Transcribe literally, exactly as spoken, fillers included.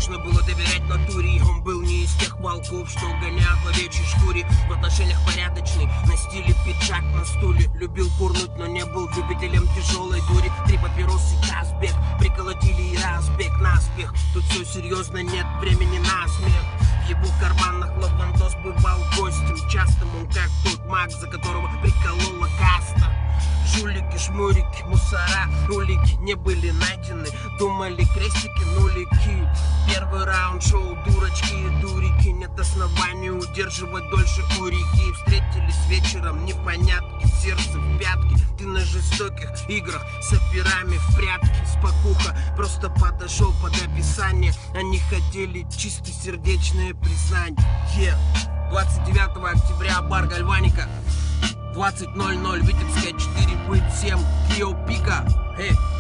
можно было доверять натуре. Он был не из тех волков, что гоняют в овечьей шкуре. В отношениях порядочный, на стиле пиджак на стуле. Любил курнуть, но не был любителем тяжелой дури. Три папиросы, Казбек, приколотили и разбег наспех. Тут все серьезно, нет времени на смех. В его карманах Лавандос бывал гостем частым. Он как тот маг, за которого приколола каста. Жулики, шмурики, мусора, улики не были найдены. Думали крестики, нулики. Первый раунд шоу, дурачки и дурики. Нет оснований удерживать дольше у реки. Встретились вечером, непонятки, сердце в пятки. Ты на жестоких играх с операми в прятки. Спокуха просто подошел под описание. Они хотели чисто сердечное признание. yeah. двадцать девятого октября, бар Гальваника, двадцать ноль ноль, Витебская четыре, семь, Кио Пика. Эй.